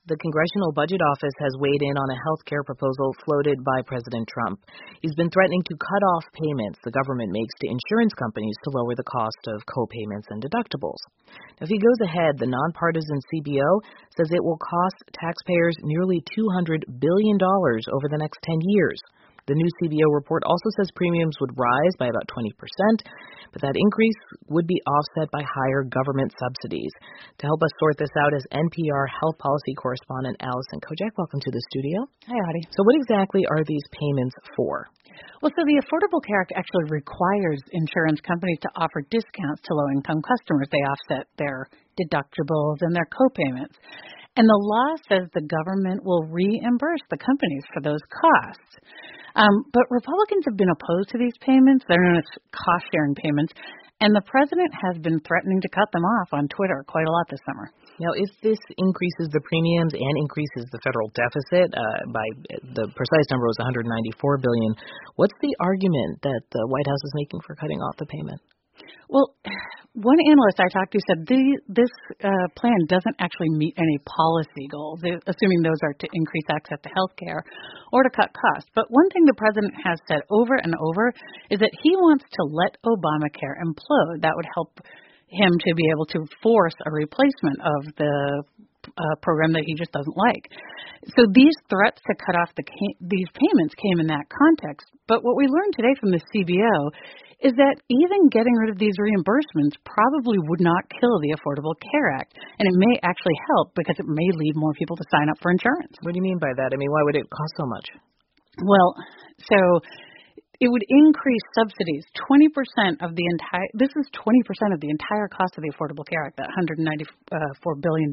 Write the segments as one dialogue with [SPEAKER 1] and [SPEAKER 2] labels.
[SPEAKER 1] The Congressional Budget Office has weighed in on a health care proposal floated by President Trump. He's been threatening to cut off payments the government makes to insurance companies to lower the cost of co-payments and deductibles. Now, if he goes ahead, the nonpartisan CBO says it will cost taxpayers nearly $200 billion over the next 10 years. The new CBO report also says premiums would rise by about 20%, but that increase would be offset by higher government subsidies. To help us sort this out is NPR health policy correspondent Allison Kojak. Welcome to the studio.
[SPEAKER 2] Hi, Audie.
[SPEAKER 1] So what exactly are these payments for?
[SPEAKER 2] Well, so the Affordable Care Act actually requires insurance companies to offer discounts to low-income customers. They offset their deductibles and their co-payments. And the law says the government will reimburse the companies for those costs. But Republicans have been opposed to these payments. They're known as cost-sharing payments. And the president has been threatening to cut them off on Twitter quite a lot this summer.
[SPEAKER 1] Now, if this increases the premiums and increases the federal deficit by the precise number was $194 billion, what's the argument that the White House is making for cutting off the payment?
[SPEAKER 2] Well, one analyst I talked to said this plan doesn't actually meet any policy goals, assuming those are to increase access to health care or to cut costs. But one thing the president has said over and over is that he wants to let Obamacare implode. That would help him to be able to force a replacement of the program that he just doesn't like. So these threats to cut off these payments came in that context. But what we learned today from the CBO is that even getting rid of these reimbursements probably would not kill the Affordable Care Act. And it may actually help because it may lead more people to sign up for insurance.
[SPEAKER 1] What do you mean by that? I mean, why would it cost so much?
[SPEAKER 2] Well, so it would increase subsidies. 20% of the entire, this is 20% of the entire cost of the Affordable Care Act, that $194 billion.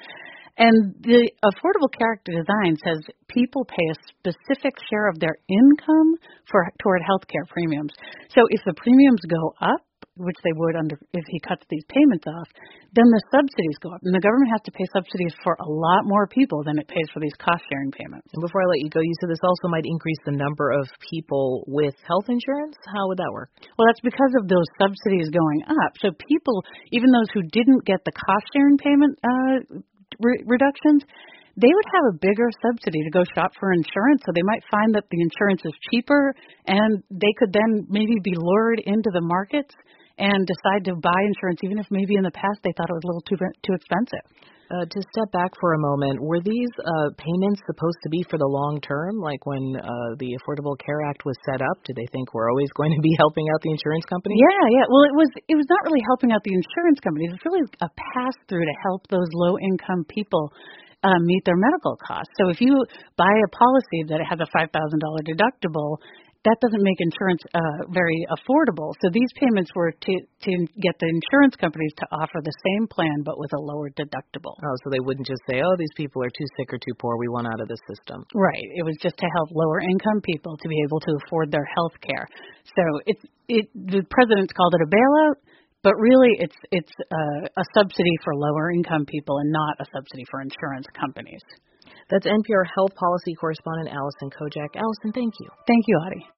[SPEAKER 2] And the Affordable Care Act design says people pay a specific share of their income toward health care premiums. So if the premiums go up, which they would if he cuts these payments off, then the subsidies go up. And the government has to pay subsidies for a lot more people than it pays for these cost-sharing payments.
[SPEAKER 1] And before I let you go, you said this also might increase the number of people with health insurance? How would that work?
[SPEAKER 2] Well, that's because of those subsidies going up. So people, even those who didn't get the cost-sharing payment reductions, they would have a bigger subsidy to go shop for insurance, so they might find that the insurance is cheaper, and they could then maybe be lured into the markets and decide to buy insurance, even if maybe in the past they thought it was a little too expensive.
[SPEAKER 1] To step back for a moment, were these payments supposed to be for the long term? Like when the Affordable Care Act was set up, did they think we're always going to be helping out the insurance companies?
[SPEAKER 2] Yeah. Well, it was not really helping out the insurance companies. It's really a pass-through to help those low-income people meet their medical costs. So if you buy a policy that has a $5,000 deductible, that doesn't make insurance very affordable. So these payments were to get the insurance companies to offer the same plan but with a lower deductible.
[SPEAKER 1] Oh, so they wouldn't just say, oh, these people are too sick or too poor, we want out of the system.
[SPEAKER 2] Right. It was just to help lower income people to be able to afford their health care. So the president's called it a bailout, but really it's a subsidy for lower income people and not a subsidy for insurance companies.
[SPEAKER 1] That's NPR health policy correspondent Allison Kojak. Allison, thank you.
[SPEAKER 2] Thank you, Audie.